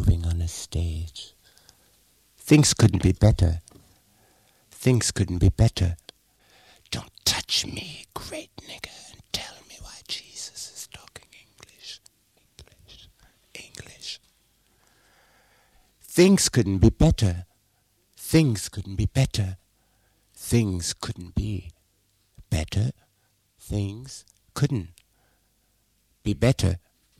moving on a stage. Things couldn't be better. Things couldn't be better. Don't touch me, great nigga, and tell me why Jesus is talking English. English. English. Things couldn't be better. Things couldn't be better. Things couldn't be better. Things couldn't be better.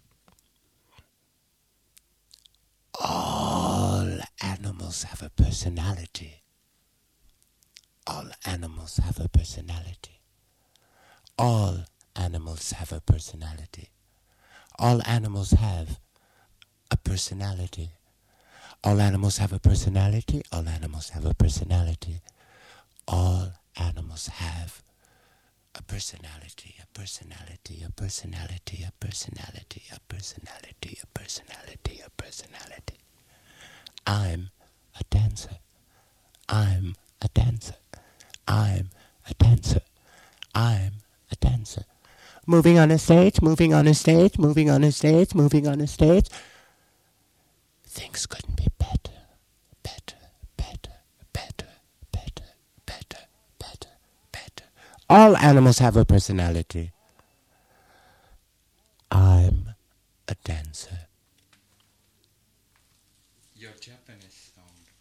All animals have a personality. All animals have a personality. All animals have a personality. All animals have a personality. All animals have a personality. All animals have a personality. All animals have a personality, a personality, a personality, a personality, a personality, a personality, a personality. I'm a dancer. I'm a dancer. I'm a dancer. I'm a dancer. Moving on a stage, moving on a stage, moving on a stage, moving on a stage. Things couldn't be better, better, better, better, better, better, better, better. All animals have a personality. I'm a dancer. Your Japanese song